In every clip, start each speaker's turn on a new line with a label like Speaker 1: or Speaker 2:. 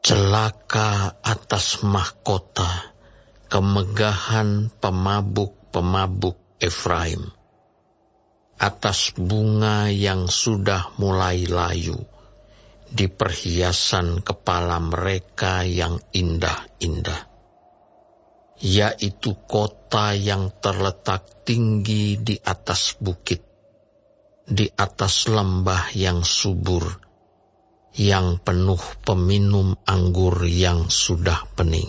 Speaker 1: Celaka atas mahkota kemegahan pemabuk-pemabuk Efraim, atas bunga yang sudah mulai layu di perhiasan kepala mereka yang indah-indah, yaitu kota yang terletak tinggi di atas bukit, di atas lembah yang subur, yang penuh peminum anggur yang sudah pening.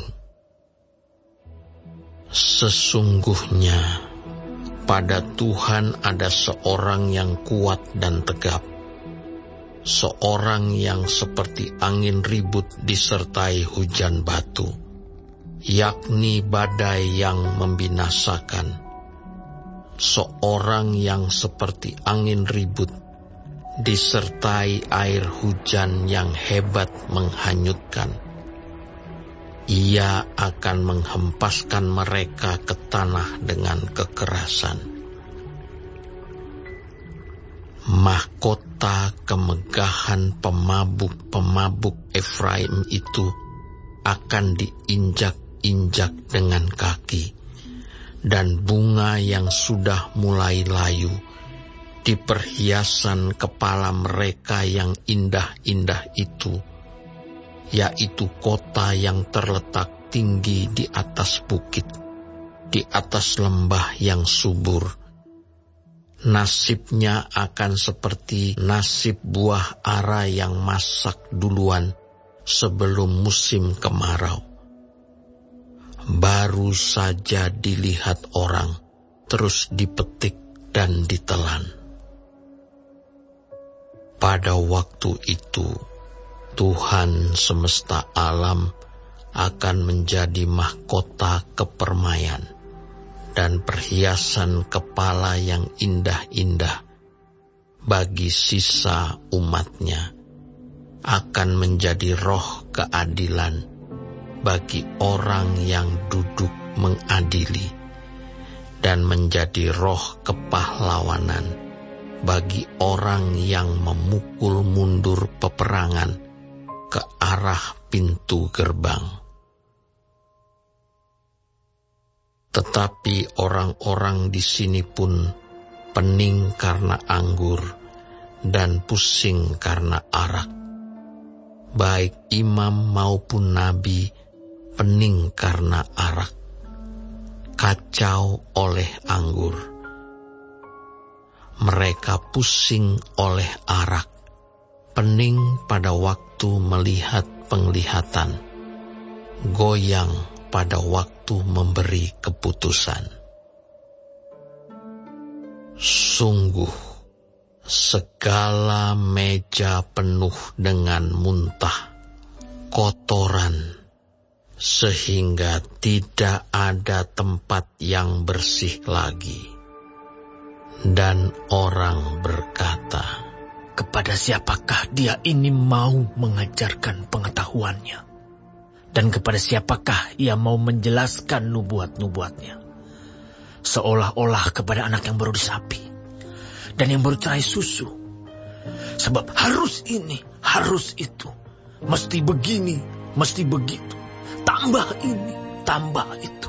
Speaker 1: Sesungguhnya pada Tuhan ada seorang yang kuat dan tegap, seorang yang seperti angin ribut disertai hujan batu, yakni badai yang membinasakan, seorang yang seperti angin ribut disertai air hujan yang hebat menghanyutkan. Ia akan menghempaskan mereka ke tanah dengan kekerasan. Mahkota kemegahan pemabuk-pemabuk Efraim itu akan diinjak-injak dengan kaki, dan bunga yang sudah mulai layu di perhiasan kepala mereka yang indah-indah itu, yaitu kota yang terletak tinggi di atas bukit, di atas lembah yang subur. Nasibnya akan seperti nasib buah ara yang masak duluan sebelum musim kemarau. Baru saja dilihat orang, terus dipetik dan ditelan. Pada waktu itu, Tuhan semesta alam akan menjadi mahkota kepermaian dan perhiasan kepala yang indah-indah bagi sisa umatnya, akan menjadi roh keadilan bagi orang yang duduk mengadili, dan menjadi roh kepahlawanan bagi orang yang memukul mundur peperangan ke arah pintu gerbang. Tetapi orang-orang di sini pun pening karena anggur dan pusing karena arak. Baik imam maupun nabi pening karena arak, kacau oleh anggur. Mereka pusing oleh arak, pening pada waktu melihat penglihatan, goyang pada waktu memberi keputusan. Sungguh, segala meja penuh dengan muntah, kotoran, sehingga tidak ada tempat yang bersih lagi. Dan orang berkata,
Speaker 2: kepada siapakah dia ini mau mengajarkan pengetahuannya? Dan kepada siapakah ia mau menjelaskan nubuat-nubuatnya? Seolah-olah kepada anak yang baru disapi dan yang baru cerai susu. Sebab harus ini, harus itu, mesti begini, mesti begitu, tambah ini, tambah itu.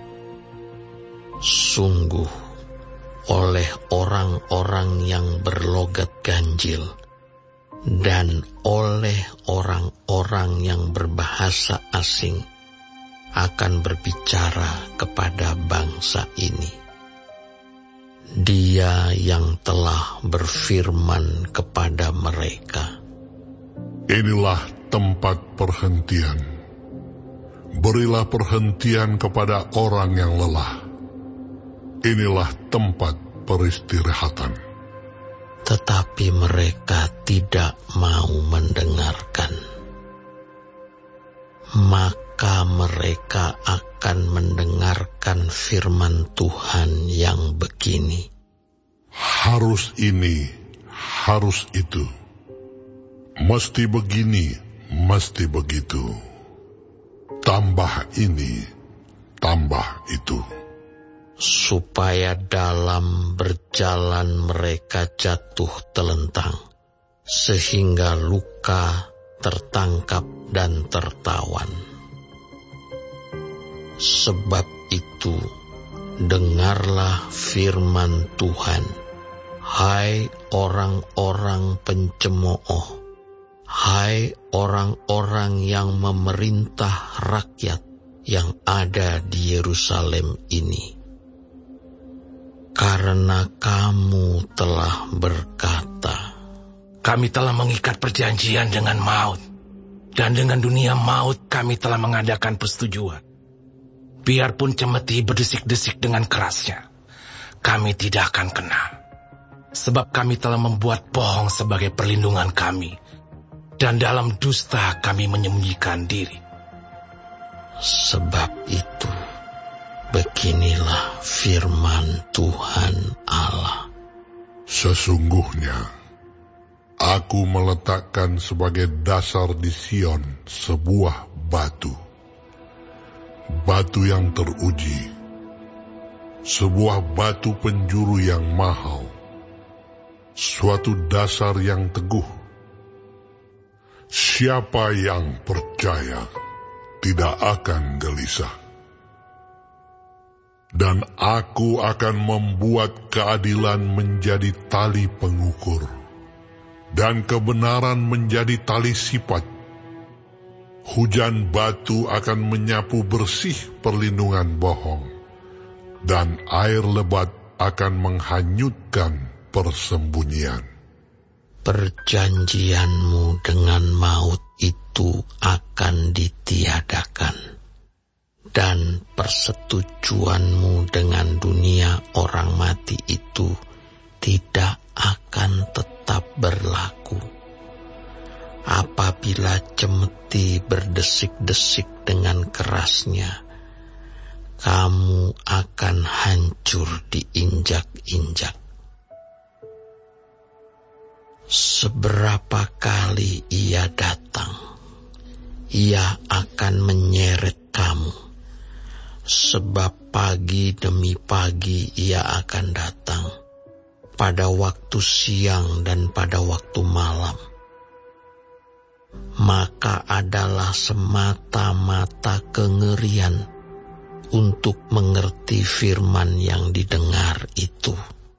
Speaker 1: Sungguh, oleh orang-orang yang berlogat ganjil dan oleh orang-orang yang berbahasa asing akan berbicara kepada bangsa ini. Dia yang telah berfirman kepada mereka,
Speaker 3: inilah tempat perhentian. Berilah perhentian kepada orang yang lelah. Inilah tempat peristirahatan.
Speaker 1: Tetapi mereka tidak mau mendengarkan. Maka mereka akan mendengarkan firman Tuhan yang begini.
Speaker 3: Harus ini, harus itu. Mesti begini, mesti begitu. Tambah ini, tambah itu.
Speaker 1: Supaya dalam berjalan mereka jatuh telentang, sehingga luka tertangkap dan tertawan. Sebab itu, dengarlah firman Tuhan, hai orang-orang pencemooh, hai orang-orang yang memerintah rakyat yang ada di Yerusalem ini. Karena kamu telah berkata,
Speaker 4: kami telah mengikat perjanjian dengan maut, dan dengan dunia maut kami telah mengadakan persetujuan. Biarpun cemeti berdesik-desik dengan kerasnya, kami tidak akan kena. Sebab kami telah membuat bohong sebagai perlindungan kami, dan dalam dusta kami menyembunyikan diri.
Speaker 1: Sebab itu, beginilah firman Tuhan Allah.
Speaker 3: Sesungguhnya, aku meletakkan sebagai dasar di Sion sebuah batu. Batu yang teruji, sebuah batu penjuru yang mahal, suatu dasar yang teguh. Siapa yang percaya tidak akan gelisah. Dan aku akan membuat keadilan menjadi tali pengukur, dan kebenaran menjadi tali sipat. Hujan batu akan menyapu bersih perlindungan bohong, dan air lebat akan menghanyutkan persembunyian.
Speaker 1: Perjanjianmu dengan maut itu akan ditiadakan, dan persetujuanmu dengan dunia orang mati itu tidak akan tetap berlaku. Apabila cemeti berdesik-desik dengan kerasnya, kamu akan hancur diinjak-injak. Seberapa kali ia datang, ia akan menyeret kamu. Sebab pagi demi pagi ia akan datang, pada waktu siang dan pada waktu malam. Maka adalah semata-mata kengerian untuk mengerti firman yang didengar itu.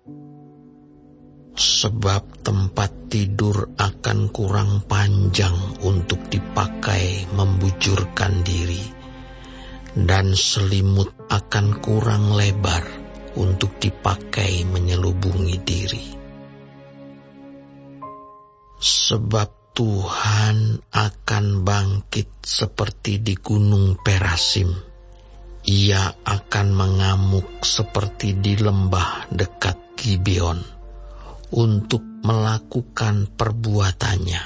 Speaker 1: Sebab tempat tidur akan kurang panjang untuk dipakai membujurkan diri, dan selimut akan kurang lebar untuk dipakai menyelubungi diri. Sebab Tuhan akan bangkit seperti di gunung Perasim. Ia akan mengamuk seperti di lembah dekat Gibeon untuk melakukan perbuatannya.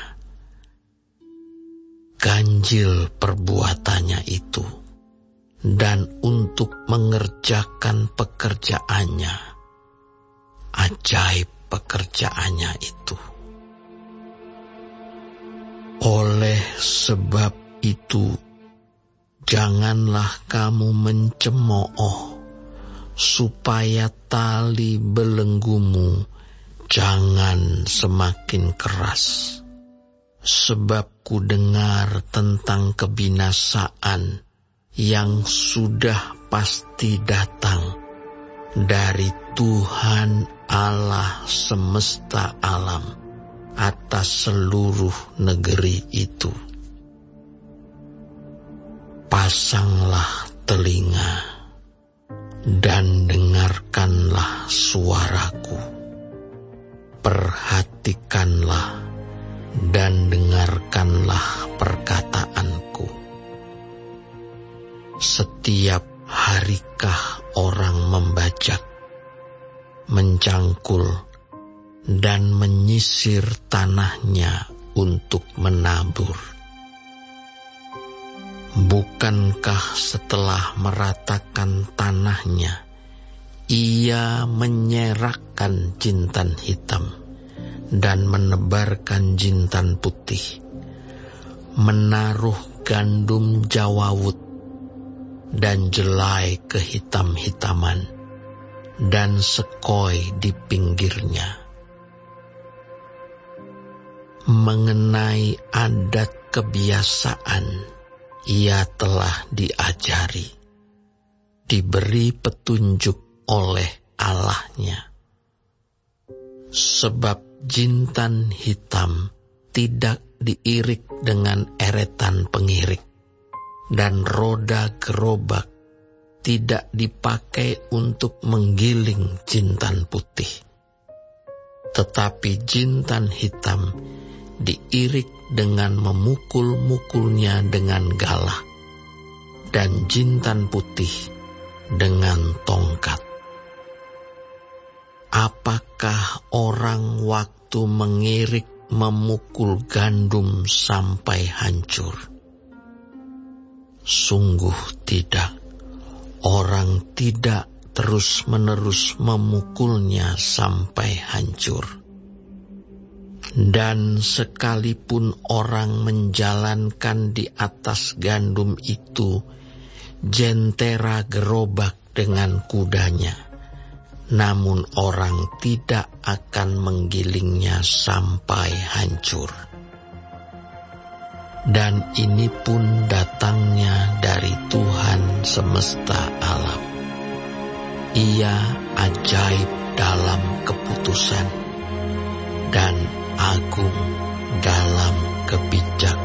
Speaker 1: Ganjil perbuatannya itu, dan untuk mengerjakan pekerjaannya, ajaib pekerjaannya itu. Oleh sebab itu, janganlah kamu mencemooh, supaya tali belenggumu jangan semakin keras. Sebab ku dengar tentang kebinasaan yang sudah pasti datang dari Tuhan Allah semesta alam atas seluruh negeri itu. Pasanglah telinga dan dengarkanlah suaraku. Perhatikanlah dan dengarkanlah perkataanku. Setiap harikah orang membajak, mencangkul, dan menyisir tanahnya untuk menabur? Bukankah setelah meratakan tanahnya, ia menyerakkan jintan hitam dan menebarkan jintan putih, menaruh gandum jawawut dan jelai kehitam-hitaman dan sekoi di pinggirnya? Mengenai adat kebiasaan ia telah diajari, diberi petunjuk oleh Allahnya. Sebab jintan hitam tidak diirik dengan eretan pengirik, dan roda gerobak tidak dipakai untuk menggiling jintan putih. Tetapi jintan hitam diirik dengan memukul-mukulnya dengan galah, dan jintan putih dengan tongkat. Apakah orang waktu mengirik memukul gandum sampai hancur? Sungguh tidak, orang tidak terus-menerus memukulnya sampai hancur. Dan sekalipun orang menjalankan di atas gandum itu jentera gerobak dengan kudanya, namun orang tidak akan menggilingnya sampai hancur. Dan ini pun datangnya dari Tuhan semesta alam. Ia ajaib dalam keputusan dan agung dalam kebijaksanaan.